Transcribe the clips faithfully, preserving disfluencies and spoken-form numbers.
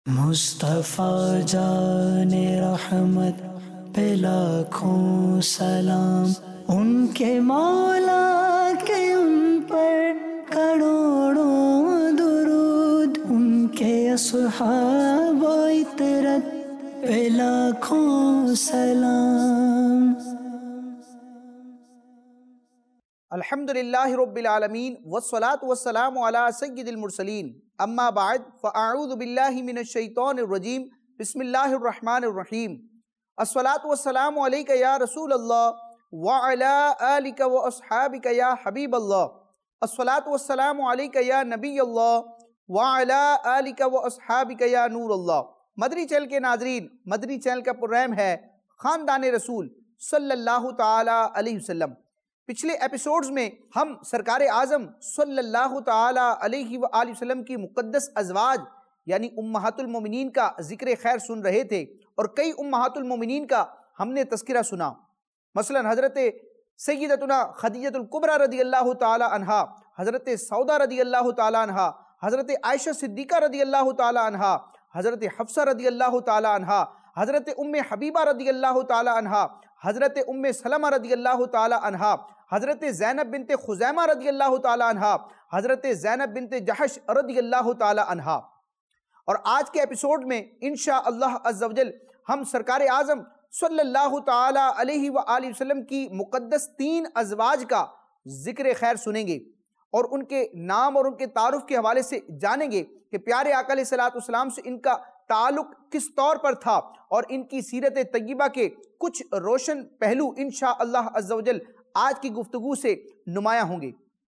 مصطفیٰ جان رحمت پہ لاکھوں سلام، ان کے مولا کے ان پر کروڑوں درود، ان کے اصحاب و عطرت پہ لاکھوں سلام۔ الحمدللہ رب العالمین والصلاة والسلام علی سید المرسلین، اما بعد فاعوذ باللہ من الشیطان الرجیم، بسم اللہ الرحمن الرحیم۔ الصلاة والسلام علیک یا رسول اللہ وعلی آلک و اصحابک یا حبیب اللہ۔ الصلاة والسلام علیک یا نبی اللہ وعلی آلک و اصحابک یا نور اللہ۔ مدنی چینل کے ناظرین، مدنی چینل کا پروگرام ہے خاندان رسول صلی اللہ تعالی علیہ وسلم۔ پچھلے ایپیسوڈز میں ہم سرکار اعظم صلی اللہ تعالی علیہ وآلہ وسلم کی مقدس ازواج یعنی امہات المومنین کا ذکر خیر سن رہے تھے، اور کئی امہات المومنین کا ہم نے تذکرہ سنا، مثلا حضرت سیدتنا خدیجہ الکبریٰ رضی اللہ تعالی عنہا، حضرت سودا رضی اللہ تعالی عنہا، حضرت عائشہ صدیقہ رضی اللہ تعالی عنہا، حضرت حفصہ رضی اللہ تعالی عنہا، حضرت ام حبیبہ رضی اللہ تعالی عنہا، حضرت ام سلمہ رضی اللہ تعالی عنہا، حضرت زینب بنت خزیمہ رضی اللہ تعالی عنہا، حضرت زینب بنت جحش رضی اللہ تعالی عنہا۔ اور آج کے ایپیسوڈ میں انشاءاللہ عز و جل ہم سرکار اعظم صلی اللہ تعالی علیہ وآلہ وسلم کی مقدس تین ازواج کا ذکر خیر سنیں گے، اور ان کے نام اور ان کے تعارف کے حوالے سے جانیں گے کہ پیارے آقا علیہ السلام سے ان کا تعلق کس طور پر تھا، اور ان کی سیرت طیبہ کے کچھ روشن پہلو انشاءاللہ عز و جل آج کی گفتگو سے نمایاں ہوں گے۔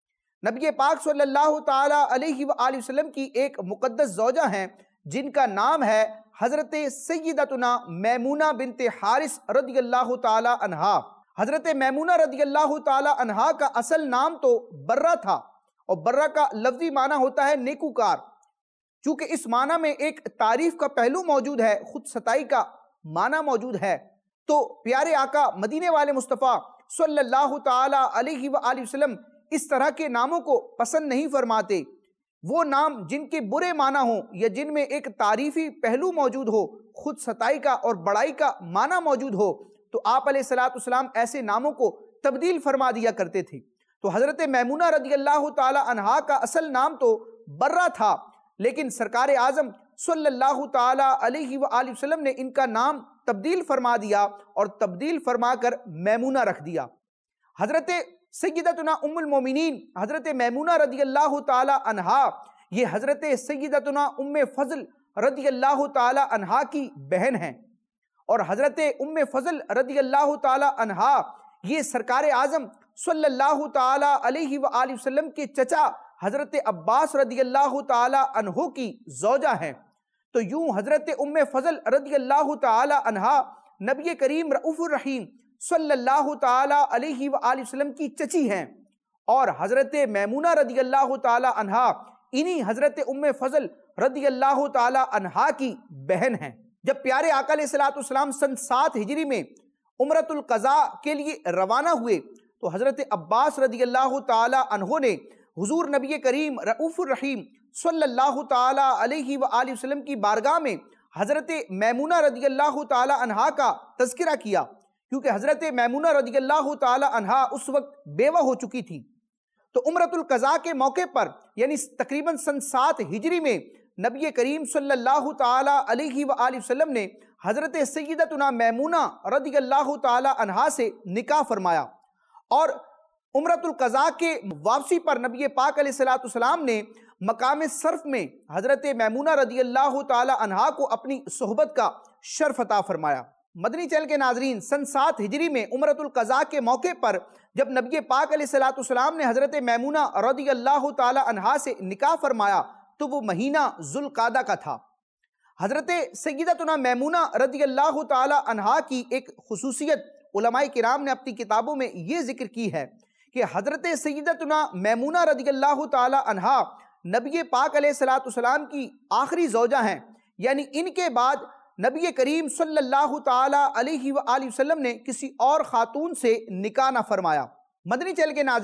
نبی پاک صلی اللہ تعالی علیہ وآلہ وسلم کی ایک مقدس زوجہ ہیں جن کا نام ہے حضرت سیدتنا میمونہ بنت حارث رضی اللہ تعالی عنہا۔ حضرت میمونہ رضی اللہ تعالی عنہا کا اصل نام تو برہ تھا، اور برہ کا لفظی معنی ہوتا ہے نیکوکار۔ چونکہ اس معنی میں ایک تعریف کا پہلو موجود ہے، خود ستائی کا معنی موجود ہے، تو پیارے آقا مدینے والے مصطفیٰ صلی اللہ تعالی علیہ وآلہ وسلم اس طرح کے ناموں کو پسند نہیں فرماتے۔ وہ نام جن کے برے معنی ہوں یا جن میں ایک تعریفی پہلو موجود ہو، خود ستائی کا اور بڑائی کا معنی موجود ہو، تو آپ علیہ السلام ایسے ناموں کو تبدیل فرما دیا کرتے تھے۔ تو حضرت میمونہ رضی اللہ تعالی عنہا کا اصل نام تو برہ تھا، لیکن سرکار اعظم صلی اللہ تعالی علیہ وآلہ وسلم نے ان کا نام تبدیل فرما دیا، اور تبدیل فرما کر میمونہ رکھ دیا۔ حضرت سیدتنا ام المومنین حضرت میمونہ رضی اللہ تعالی عنہا یہ حضرت سیدتنا ام فضل رضی اللہ تعالی عنہا کی بہن ہیں، اور حضرت ام فضل رضی اللہ تعالی عنہا یہ سرکار اعظم صلی اللہ تعالی علیہ وآلہ وسلم کے چچا حضرت عباس رضی اللہ تعالی عنہ کی زوجہ ہیں۔ تو یوں حضرت ام فضل رضی اللہ تعالی عنہا نبی کریم رؤوف الرحیم صلی اللہ تعالی علیہ وآلہ وسلم کی چچی ہیں، اور حضرت میمونہ رضی اللہ تعالی عنہا انہی حضرت ام فضل رضی اللہ تعالی عنہا کی بہن ہیں۔ جب پیارے آقا علیہ السلام سن سات ہجری میں عمرۃ القضاء کے لیے روانہ ہوئے، تو حضرت عباس رضی اللہ تعالی عنہ نے حضور نبی کریم رؤوف الرحیم صلی اللہ تعالی علیہ وآلہ وسلم کی بارگاہ میں حضرت میمونہ رضی اللہ تعالی عنہا کا تذکرہ کیا، کیونکہ حضرت میمونہ رضی اللہ تعالی عنہا اس وقت بیوہ ہو چکی تھی۔ تو عمرۃ القضاء کے موقع پر یعنی تقریباً سن سات ہجری میں نبی کریم صلی اللہ تعالی علیہ وآلہ وسلم نے حضرت سیدتنا میمونہ رضی اللہ تعالی عنہا سے نکاح فرمایا، اور عمرۃ القضاء کے واپسی پر نبی پاک علیہ السلام نے مقام صرف میں حضرت میمونہ رضی اللہ تعالی عنہا کو اپنی صحبت کا شرف عطا فرمایا۔ مدنی چینل کے ناظرین، سن سات ہجری میں عمرۃ القضاء کے موقع پر جب نبی پاک علیہ السلام نے حضرت میمونہ رضی اللہ تعالی عنہا سے نکاح فرمایا تو وہ مہینہ ذوالقعدہ کا تھا۔ حضرت سیدتنا میمونہ رضی اللہ تعالی عنہا کی ایک خصوصیت علماء کرام نے اپنی کتابوں میں یہ ذکر کی ہے کہ حضرت سیدتنا میمونہ رضی اللہ تعالی عنہا نبی پاک علیہ السلام کی آخری زوجہ ہیں، یعنی ان کے بعد نبی کریم صلی اللہ تعالی علیہ وآلہ وسلم نے کسی اور خاتون سے نکاح نہ فرمایا۔ مدنی چینل کے ناظرین،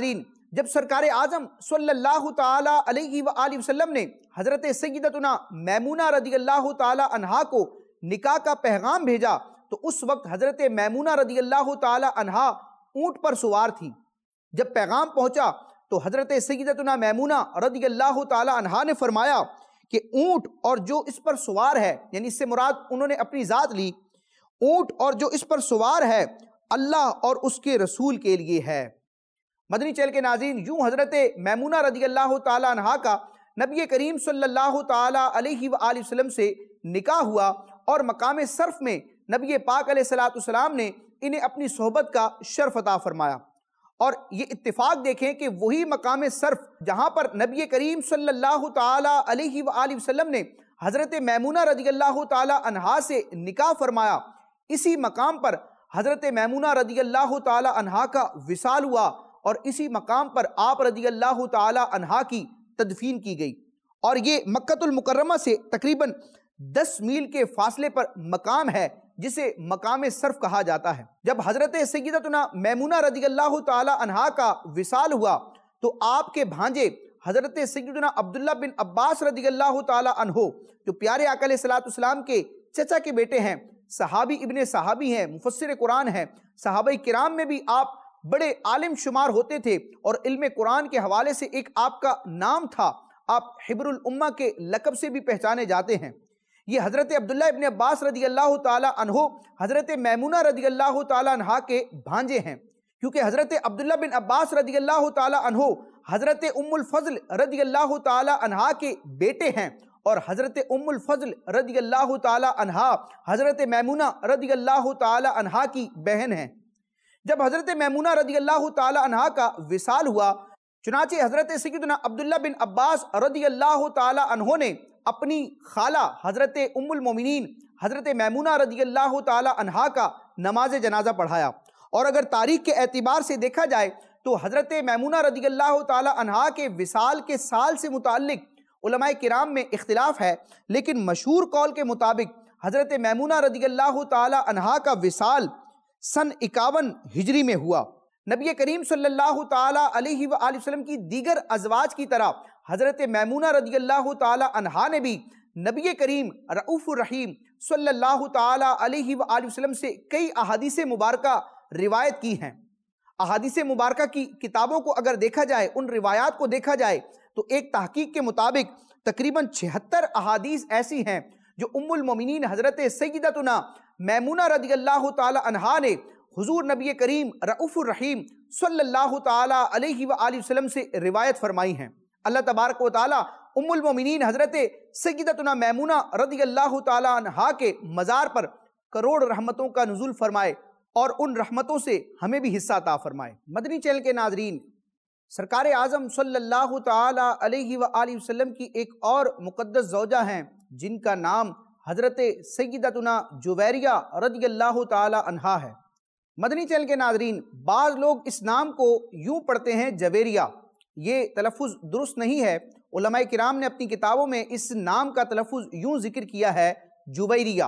جب سرکار اعظم صلی اللہ تعالی علیہ وآلہ وسلم نے حضرت سیدتنا میمونہ رضی اللہ تعالی عنہا کو نکاح کا پیغام بھیجا تو اس وقت حضرت میمونہ رضی اللہ تعالی عنہا اونٹ پر سوار تھی۔ جب پیغام پہنچا تو حضرت سیدتنا میمونہ رضی اللہ تعالی عنہا نے فرمایا کہ اونٹ اور جو اس پر سوار ہے، یعنی اس سے مراد انہوں نے اپنی ذات لی، اونٹ اور جو اس پر سوار ہے اللہ اور اس کے رسول کے لیے ہے۔ مدنی چینل کے ناظرین، یوں حضرت میمونہ رضی اللہ تعالی عنہا کا نبی کریم صلی اللہ تعالی علیہ وآلہ وسلم سے نکاح ہوا، اور مقام صرف میں نبی پاک علیہ الصلوۃ والسلام نے انہیں اپنی صحبت کا شرف عطا فرمایا۔ اور یہ اتفاق دیکھیں کہ وہی مقام صرف جہاں پر نبی کریم صلی اللہ تعالی علیہ وآلہ وسلم نے حضرت میمونہ رضی اللہ تعالی عنہا سے نکاح فرمایا، اسی مقام پر حضرت میمونہ رضی اللہ تعالی عنہا کا وصال ہوا، اور اسی مقام پر آپ رضی اللہ تعالی عنہا کی تدفین کی گئی۔ اور یہ مکہ المکرمہ سے تقریباً دس میل کے فاصلے پر مقام ہے جسے مقام صرف کہا جاتا ہے۔ جب حضرت سیدتنا میمونہ رضی اللہ تعالی عنہا کا وصال ہوا تو آپ کے بھانجے حضرت سیدنا عبداللہ بن عباس رضی اللہ تعالی عنہ، جو پیارے آقا علیہ الصلوۃ والسلام کے چچا کے بیٹے ہیں، صحابی ابن صحابی ہیں، مفسر قرآن ہیں، صحابہ کرام میں بھی آپ بڑے عالم شمار ہوتے تھے، اور علم قرآن کے حوالے سے ایک آپ کا نام تھا، آپ حبر الامہ کے لقب سے بھی پہچانے جاتے ہیں۔ یہ حضرت عبداللہ ابن عباس رضی اللہ تعالی عنہ حضرت میمونہ رضی اللہ تعالی عنہا کے بھانجے ہیں، کیونکہ حضرت عبداللہ بن عباس رضی اللہ تعالی عنہ حضرت ام الفضل رضی اللہ تعالی عنہا کے بیٹے ہیں، اور حضرت ام الفضل رضی اللہ تعالی عنہا حضرت میمونہ رضی اللہ تعالی عنہا کی بہن ہیں۔ جب حضرت میمونہ رضی اللہ تعالی عنہا کا وصال ہوا، چنانچہ حضرت سیدنا عبداللہ بن عباس رضی اللہ تعالی عنہ نے اپنی خالہ حضرت ام المومنین حضرت میمونہ رضی اللہ تعالی عنہا کا نماز جنازہ پڑھایا۔ اور اگر تاریخ کے اعتبار سے دیکھا جائے تو حضرت میمونہ رضی اللہ تعالی عنہا کے وصال کے سال سے متعلق علماء کرام میں اختلاف ہے، لیکن مشہور قول کے مطابق حضرت میمونہ رضی اللہ تعالی عنہا کا وصال سن اکاون ہجری میں ہوا۔ نبی کریم صلی اللہ تعالی علیہ وآلہ وسلم کی دیگر ازواج کی طرح حضرت میمونہ رضی اللہ تعالی عنہا نے بھی نبی کریم رؤوف الرحیم صلی اللہ تعالی علیہ وآلہ وسلم سے کئی احادیث مبارکہ روایت کی ہیں۔ احادیث مبارکہ کی کتابوں کو اگر دیکھا جائے، ان روایات کو دیکھا جائے تو ایک تحقیق کے مطابق تقریباً چھہتر احادیث ایسی ہیں جو ام المومنین حضرت سیدتنا میمونہ رضی اللہ تعالی عنہا نے حضور نبی کریم رؤوف الرحیم صلی اللہ تعالی علیہ وآلہ وسلم سے روایت فرمائی ہیں۔ اللہ تبارک و تعالی ام المومنین حضرت سیدتنا میمونہ رضی اللہ تعالی عنہا کے مزار پر کروڑ رحمتوں کا نزول فرمائے، اور ان رحمتوں سے ہمیں بھی حصہ عطا فرمائے۔ مدنی چینل کے ناظرین، سرکار اعظم صلی اللہ تعالی علیہ وآلہ وسلم کی ایک اور مقدس زوجہ ہیں جن کا نام حضرت سیدتنا جویریہ رضی اللہ تعالی عنہا ہے۔ مدنی چینل کے ناظرین، بعض لوگ اس نام کو یوں پڑھتے ہیں جویریہ، یہ تلفظ درست نہیں ہے۔ علماء کرام نے اپنی کتابوں میں اس نام کا تلفظ یوں ذکر کیا ہے، جویریہ۔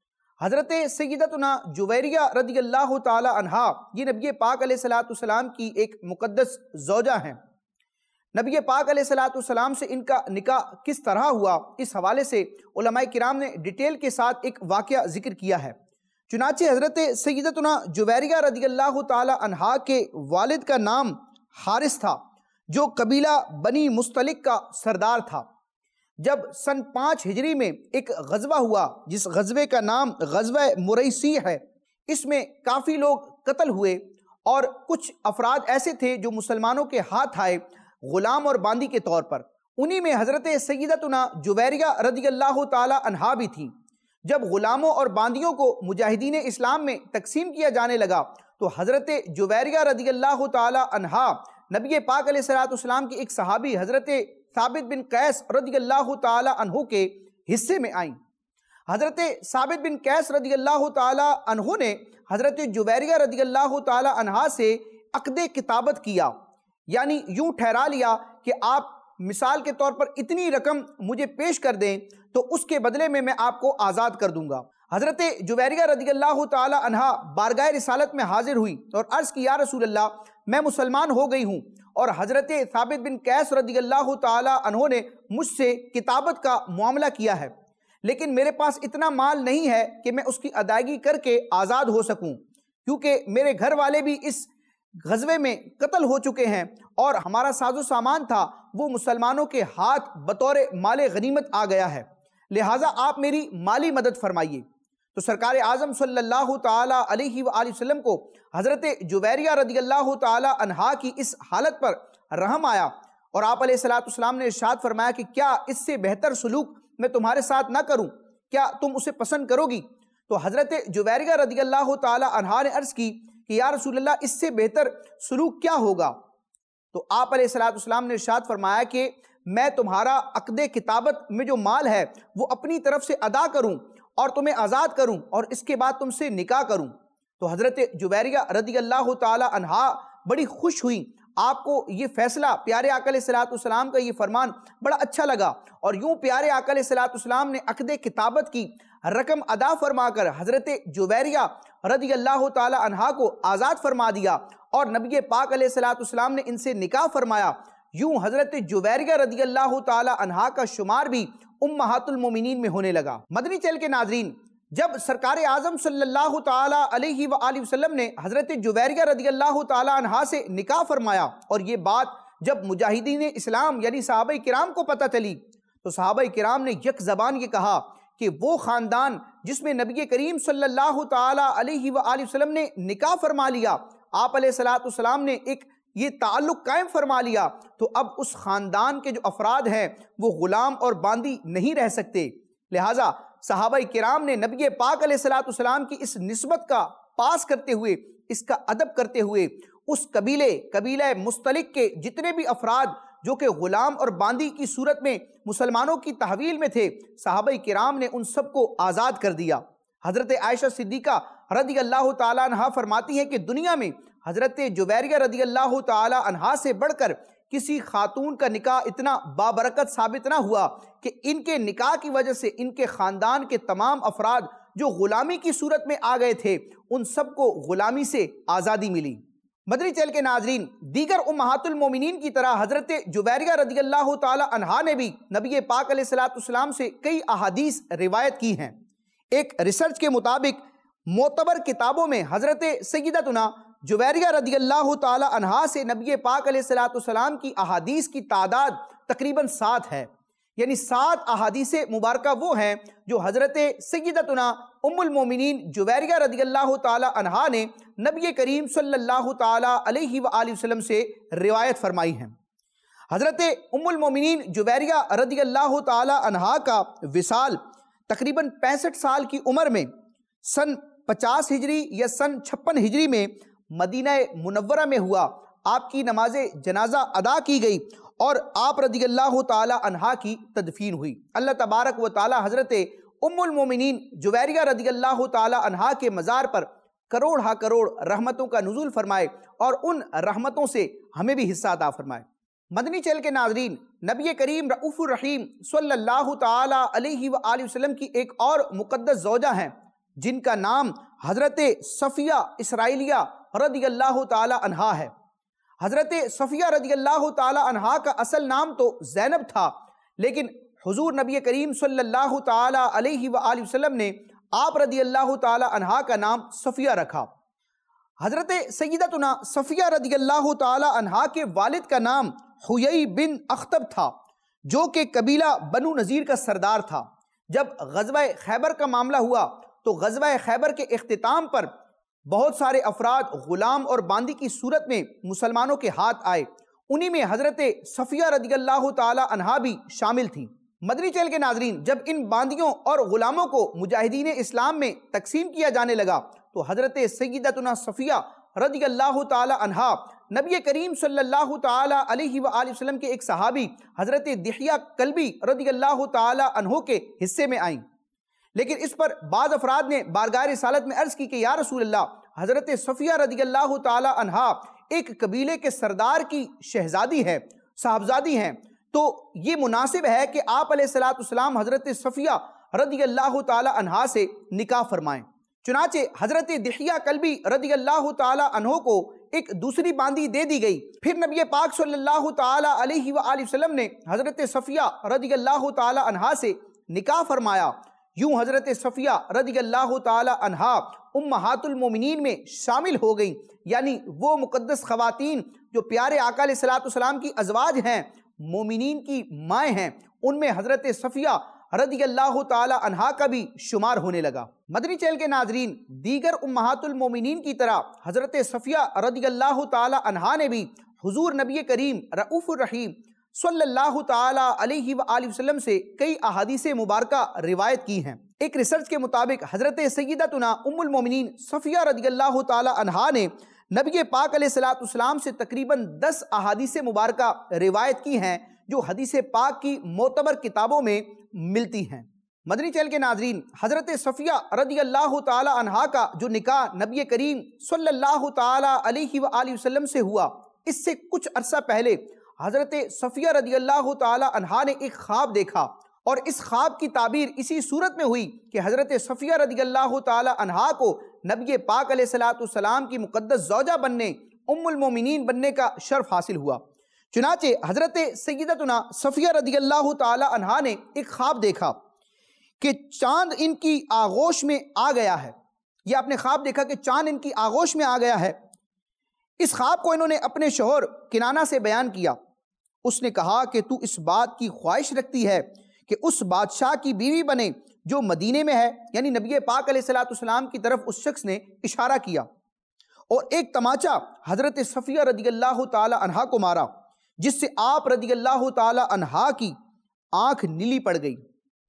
حضرت سیدتنا جویریہ رضی اللہ تعالی عنہا یہ نبی پاک علیہ الصلوۃ والسلام کی ایک مقدس زوجہ ہیں۔ نبی پاک علیہ الصلوۃ والسلام سے ان کا نکاح کس طرح ہوا، اس حوالے سے علماء کرام نے ڈیٹیل کے ساتھ ایک واقعہ ذکر کیا ہے۔ چنانچہ حضرت سیدتنا جویریہ رضی اللہ تعالی عنہا کے والد کا نام حارث تھا، جو قبیلہ بنی مستلق کا سردار تھا۔ جب سن پانچ ہجری میں ایک غزوہ ہوا جس غزوے کا نام غزوہ مریسی ہے، اس میں کافی لوگ قتل ہوئے، اور کچھ افراد ایسے تھے جو مسلمانوں کے ہاتھ آئے غلام اور باندی کے طور پر۔ انہی میں حضرت سیدتنا جویریہ رضی اللہ تعالی عنہا بھی تھیں۔ جب غلاموں اور باندیوں کو مجاہدین اسلام میں تقسیم کیا جانے لگا تو حضرت جویریہ رضی اللہ تعالی عنہا نبی پاک علیہ الصلوۃ والسلام کے ایک صحابی حضرت ثابت بن قیس رضی اللہ تعالی عنہ کے حصے میں آئیں۔ حضرت ثابت بن قیس رضی اللہ تعالی عنہ نے حضرت جویریہ رضی اللہ تعالی عنہا سے عقد کتابت کیا، یعنی یوں ٹھہرا لیا کہ آپ مثال کے طور پر اتنی رقم مجھے پیش کر دیں تو اس کے بدلے میں میں آپ کو آزاد کر دوں گا۔ حضرت جویریہ رضی اللہ تعالی عنہا بارگاہ رسالت میں حاضر ہوئی اور عرض کی، یا رسول اللہ، میں مسلمان ہو گئی ہوں اور حضرت ثابت بن قیس رضی اللہ تعالی عنہ نے مجھ سے کتابت کا معاملہ کیا ہے، لیکن میرے پاس اتنا مال نہیں ہے کہ میں اس کی ادائیگی کر کے آزاد ہو سکوں، کیونکہ میرے گھر والے بھی اس غزوے میں قتل ہو چکے ہیں اور ہمارا ساز و سامان تھا وہ مسلمانوں کے ہاتھ بطور مال غنیمت آ گیا ہے، لہٰذا آپ میری مالی مدد فرمائیے۔ تو سرکار اعظم صلی اللہ تعالی علیہ وآلہ وسلم کو حضرت جویریہ رضی اللہ تعالی عنہا کی اس حالت پر رحم آیا اور آپ علیہ الصلوۃ والسلام نے ارشاد فرمایا کہ کیا اس سے بہتر سلوک میں تمہارے ساتھ نہ کروں، کیا تم اسے پسند کرو گی؟ تو حضرت جویریہ رضی اللہ تعالی عنہا نے عرض کی کہ یا رسول اللہ اس سے بہتر سلوک کیا ہوگا؟ تو آپ علیہ الصلوۃ والسلام نے ارشاد فرمایا کہ میں تمہارا عقد کتابت میں جو مال ہے وہ اپنی طرف سے ادا کروں اور تمہیں آزاد کروں اور اس کے بعد تم سے نکاح کروں۔ تو حضرت جویریہ رضی اللہ تعالی عنہا بڑی خوش ہوئی، آپ کو یہ فیصلہ پیارے آقا علیہ الصلوۃ والسلام کا یہ فرمان بڑا اچھا لگا، اور یوں پیارے آقا علیہ الصلوۃ والسلام نے عقد کتابت کی رقم ادا فرما کر حضرت جویریہ رضی اللہ تعالی عنہا کو آزاد فرما دیا اور نبی پاک علیہ الصلوۃ والسلام نے ان سے نکاح فرمایا۔ یوں حضرت جویریہ رضی اللہ تعالی عنہا کا شمار بھی امہات المومنین میں ہونے لگا۔ مدنی چینل کے ناظرین، جب سرکار اعظم صلی اللہ تعالی علیہ وآلہ وسلم نے حضرت جویریہ رضی اللہ تعالی عنہا سے نکاح فرمایا اور یہ بات جب مجاہدین اسلام یعنی صحابہ کرام کو پتہ چلی تو صحابہ کرام نے یک زبان یہ کہا کہ وہ خاندان جس میں نبی کریم صلی اللہ تعالی علیہ وآلہ وسلم نے نکاح فرما لیا، آپ علیہ الصلوۃ والسلام نے ایک یہ تعلق قائم فرما لیا، تو اب اس خاندان کے جو افراد ہیں وہ غلام اور باندی نہیں رہ سکتے۔ لہٰذا صحابہ کرام نے نبی پاک علیہ الصلوۃ والسلام کی اس نسبت کا پاس کرتے ہوئے، اس کا ادب کرتے ہوئے، اس قبیلے قبیلہ مستلق کے جتنے بھی افراد جو کہ غلام اور باندی کی صورت میں مسلمانوں کی تحویل میں تھے، صحابہ کرام نے ان سب کو آزاد کر دیا۔ حضرت عائشہ صدیقہ رضی اللہ تعالیٰ عنہا فرماتی ہیں کہ دنیا میں حضرت جویریہ رضی اللہ تعالی عنہا سے بڑھ کر کسی خاتون کا نکاح اتنا بابرکت ثابت نہ ہوا کہ ان کے نکاح کی وجہ سے ان کے خاندان کے تمام افراد جو غلامی کی صورت میں آ گئے تھے ان سب کو غلامی سے آزادی ملی۔ مدنی چینل کے ناظرین، دیگر امہات المومنین کی طرح حضرت جویریہ رضی اللہ تعالی عنہا نے بھی نبی پاک علیہ الصلوۃ والسلام سے کئی احادیث روایت کی ہیں۔ ایک ریسرچ کے مطابق معتبر کتابوں میں حضرت سیدتنا جویریہ رضی اللہ تعالی عنہا سے نبی پاک علیہ الصلوۃ والسلام کی احادیث کی تعداد تقریباً سات ہے، یعنی سات احادیث مبارکہ وہ ہیں جو حضرت سیدتنا ام المومنین جویریہ رضی اللہ تعالی عنہا نے نبی کریم صلی اللہ تعالی علیہ وآلہ وسلم سے روایت فرمائی ہیں۔ حضرت ام المومنین جویریہ رضی اللہ تعالی عنہا کا وصال تقریباً پینسٹھ سال کی عمر میں سن پچاس ہجری یا سن چھپن ہجری میں مدینہ منورہ میں ہوا۔ آپ کی نماز جنازہ ادا کی گئی اور آپ رضی اللہ تعالی عنہا کی تدفین ہوئی۔ اللہ تبارک و تعالی حضرت ام المومنین جویریہ رضی اللہ تعالی عنہا کے مزار پر کروڑ ہا کروڑ رحمتوں کا نزول فرمائے اور ان رحمتوں سے ہمیں بھی حصہ عطا فرمائے۔ مدنی چینل کے ناظرین، نبی کریم رؤوف الرحیم صلی اللہ تعالی علیہ وآلہ وسلم کی ایک اور مقدس زوجہ ہیں جن کا نام حضرت صفیہ اسرائیلیہ رضی اللہ تعالی عنہا ہے۔ حضرت صفیہ رضی اللہ تعالی عنہا کا اصل نام تو زینب تھا، لیکن حضور نبی کریم صلی اللہ تعالی علیہ وآلہ وسلم نے آپ رضی اللہ تعالی عنہا کا نام صفیہ رکھا۔ حضرت سیدتنا صفیہ رضی اللہ تعالی عنہا کے والد کا نام حیی بن اخطب تھا، جو کہ قبیلہ بنو نذیر کا سردار تھا۔ جب غزوہ خیبر کا معاملہ ہوا تو غزوہ خیبر کے اختتام پر بہت سارے افراد غلام اور باندی کی صورت میں مسلمانوں کے ہاتھ آئے، انہی میں حضرت صفیہ رضی اللہ تعالی عنہا بھی شامل تھیں۔ مدنی چینل کے ناظرین، جب ان باندیوں اور غلاموں کو مجاہدین اسلام میں تقسیم کیا جانے لگا تو حضرت سیدتنا صفیہ رضی اللہ تعالی عنہا نبی کریم صلی اللہ تعالی علیہ وآلہ وسلم کے ایک صحابی حضرت دحیہ کلبی رضی اللہ تعالی عنہ کے حصے میں آئیں، لیکن اس پر بعض افراد نے بارگاہ رسالت میں عرض کی کہ یا رسول اللہ، حضرت صفیہ رضی اللہ تعالی عنہا ایک قبیلے کے سردار کی شہزادی ہے، صاحبزادی ہیں، تو یہ مناسب ہے کہ آپ علیہ الصلوۃ والسلام حضرت صفیہ رضی اللہ تعالی عنہا سے نکاح فرمائیں۔ چنانچہ حضرت دحیہ کلبی رضی اللہ تعالی عنہ کو ایک دوسری باندی دے دی گئی۔ پھر نبی پاک صلی اللہ تعالی علیہ وآلہ وسلم نے حضرت صفیہ رضی اللہ تعالی عنہا سے نکاح فرمایا۔ یوں حضرت صفیہ رضی اللہ تعالی عنہا امہات المومنین میں شامل ہو گئیں، یعنی وہ مقدس خواتین جو پیارے آقا علیہ الصلوۃ والسلام کی ازواج ہیں، مومنین کی مائیں ہیں، ان میں حضرت صفیہ رضی اللہ تعالی عنہا کا بھی شمار ہونے لگا۔ مدنی چینل کے ناظرین، دیگر امہات المومنین کی طرح حضرت صفیہ رضی اللہ تعالی عنہا نے بھی حضور نبی کریم رؤوف الرحیم صلی اللہ تعالی علیہ وآلہ وسلم سے کئی احادیث مبارکہ روایت کی ہیں۔ ایک ریسرچ کے مطابق حضرت سیدتنا ام المومنین صفیہ رضی اللہ تعالی عنہا نے نبی پاک علیہ الصلوۃ والسلام سے تقریباً دس احادیث مبارکہ روایت کی ہیں جو حدیث پاک کی معتبر کتابوں میں ملتی ہیں۔ مدنی چینل کے ناظرین، حضرت صفیہ رضی اللہ تعالی عنہا کا جو نکاح نبی کریم صلی اللہ تعالی علیہ وآلہ وسلم سے ہوا، اس سے کچھ عرصہ پہلے حضرت صفیہ رضی اللہ تعالی عنہا نے ایک خواب دیکھا، اور اس خواب کی تعبیر اسی صورت میں ہوئی کہ حضرت صفیہ رضی اللہ تعالی عنہا کو نبی پاک علیہ الصلوۃ والسلام کی مقدس زوجہ بننے، ام المومنین بننے کا شرف حاصل ہوا۔ چنانچہ حضرت سیدتنا صفیہ رضی اللہ تعالی عنہا نے ایک خواب دیکھا کہ چاند ان کی آغوش میں آ گیا ہے۔ یہ آپ نے خواب دیکھا کہ چاند ان کی آغوش میں آ گیا ہے۔ اس خواب کو انہوں نے اپنے شوہر کنانہ سے بیان کیا۔ اس نے کہا کہ تو اس بات کی خواہش رکھتی ہے کہ اس بادشاہ کی بیوی بنے جو مدینے میں ہے، یعنی نبی پاک علیہ الصلوۃ والسلام کی طرف اس شخص نے اشارہ کیا، اور ایک تماچا حضرت صفیہ رضی اللہ تعالی عنہا کو مارا، جس سے آپ رضی اللہ تعالی عنہا کی آنکھ نیلی پڑ گئی۔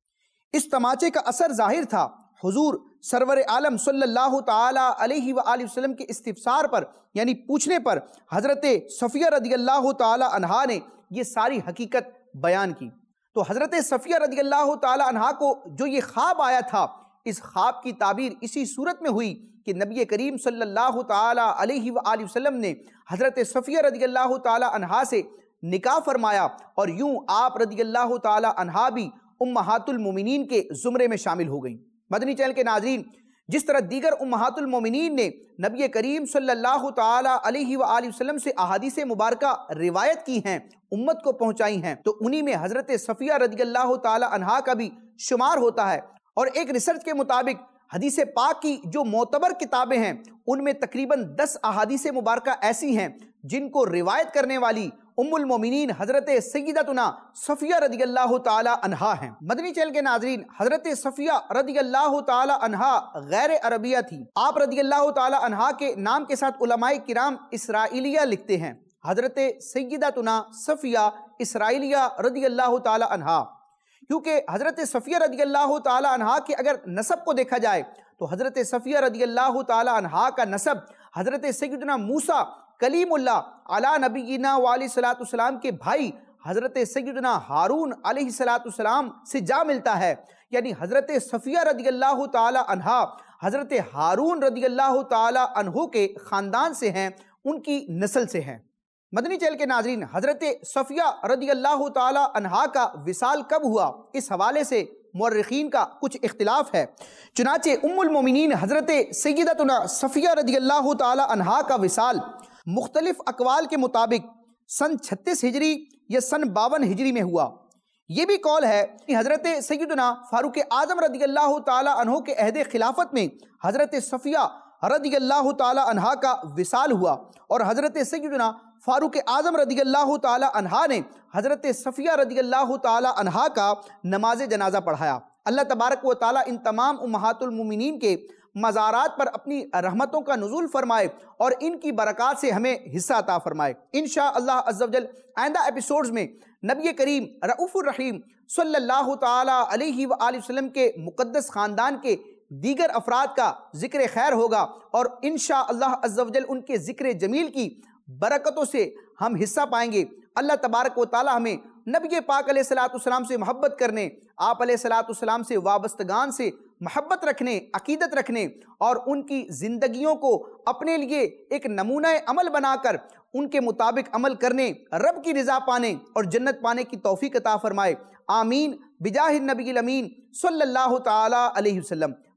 اس تماچے کا اثر ظاہر تھا۔ حضور سرور عالم صلی اللہ تعالی علیہ وآلہ وسلم کے استفسار پر، یعنی پوچھنے پر، حضرت صفیہ رضی اللہ تعالی عنہا نے یہ ساری حقیقت بیان کی۔ تو حضرت صفیہ رضی اللہ تعالی عنہا کو جو یہ خواب آیا تھا، اس خواب کی تعبیر اسی صورت میں ہوئی کہ نبی کریم صلی اللہ تعالی علیہ وآلہ وسلم نے حضرت صفیہ رضی اللہ تعالی عنہا سے نکاح فرمایا، اور یوں آپ رضی اللہ تعالی عنہا بھی امہات المومنین کے زمرے میں شامل ہو گئیں۔ مدنی چینل کے ناظرین، جس طرح دیگر امہات المومنین نے نبی کریم صلی اللہ تعالی علیہ وآلہ وسلم سے احادیث مبارکہ روایت کی ہیں، امت کو پہنچائی ہیں، تو انہی میں حضرت صفیہ رضی اللہ تعالی عنہا کا بھی شمار ہوتا ہے۔ اور ایک ریسرچ کے مطابق حدیث پاک کی جو معتبر کتابیں ہیں، ان میں تقریباً دس احادیث مبارکہ ایسی ہیں جن کو روایت کرنے والی ام المومنین حضرت سیدتنا صفیہ رضی اللہ تعالی عنہا ہیں۔ مدنی چینل کے ناظرین، حضرت صفیہ رضی اللہ تعالی عنہا غیر عربیہ تھی۔ آپ رضی اللہ تعالی عنہا کے نام کے ساتھ علماء کرام اسرائیلیہ لکھتے ہیں۔ حضرت سیدتنا صفیہ اسرائیلیہ رضی اللہ تعالی عنہا، کیونکہ حضرت صفیہ رضی اللہ تعالی عنہا کے اگر نسب کو دیکھا جائے تو حضرت صفیہ رضی اللہ تعالی عنہا کا نسب حضرت سیدنا موسیٰ کلیم اللہ علی نبینا وعلیہ الصلوۃ والسلام کے بھائی حضرت سیدنا ہارون علیہ الصلوۃ والسلام سے جا ملتا ہے، یعنی حضرت صفیہ رضی اللہ تعالی عنہا حضرت ہارون رضی اللہ تعالی عنہ کے خاندان سے ہیں، ان کی نسل سے ہیں۔ مدنی چینل کے ناظرین، حضرت صفیہ رضی اللہ تعالی عنہا کا وصال کب ہوا، اس حوالے سے مورخین کا کچھ اختلاف ہے۔ چنانچہ ام المومنین حضرت سیدتنا صفیہ رضی اللہ تعالی عنہا کا وصال مختلف اقوال کے مطابق سن چھتیس ہجری یا سن باون ہجری میں ہوا۔ یہ بھی قول ہے کہ حضرت سیدنا فاروق اعظم رضی اللہ تعالی عنہ کے عہد خلافت میں حضرت صفیہ رضی اللہ تعالی عنہا کا وصال ہوا، اور حضرت سیدنا فاروق اعظم رضی اللہ تعالی عنہا نے حضرت صفیہ رضی اللہ تعالی عنہا کا نماز جنازہ پڑھایا۔ اللہ تبارک و تعالی ان تمام امہات المومنین کے مزارات پر اپنی رحمتوں کا نزول فرمائے اور ان کی برکات سے ہمیں حصہ عطا فرمائے۔ انشاءاللہ عز و جل آئندہ ایپیسوڈز میں نبی کریم رؤوف الرحیم صلی اللہ تعالی علیہ وآلہ وسلم کے مقدس خاندان کے دیگر افراد کا ذکر خیر ہوگا، اور انشاءاللہ عز و جل ان کے ذکر جمیل کی برکتوں سے ہم حصہ پائیں گے۔ اللہ تبارک و تعالی ہمیں نبی پاک علیہ الصلوۃ والسلام سے محبت کرنے، آپ علیہ الصلوۃ والسلام سے وابستگان سے محبت رکھنے، عقیدت رکھنے، اور ان کی زندگیوں کو اپنے لیے ایک نمونہ عمل بنا کر ان کے مطابق عمل کرنے، رب کی رضا پانے اور جنت پانے کی توفیق عطا فرمائے۔ آمین بجاہ النبی الامین صلی اللہ تعالی علیہ وسلم۔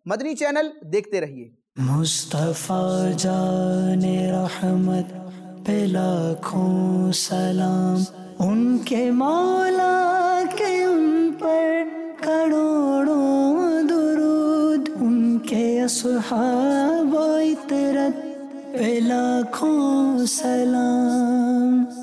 مدنی چینل دیکھتے رہیے۔ مصطفیٰ جان رحمت پہ لاکھوں سلام، ان کے مولا کے ان پر کروڑوں درود، ان کے اصحاب و عطرت پہ لاکھوں سلام۔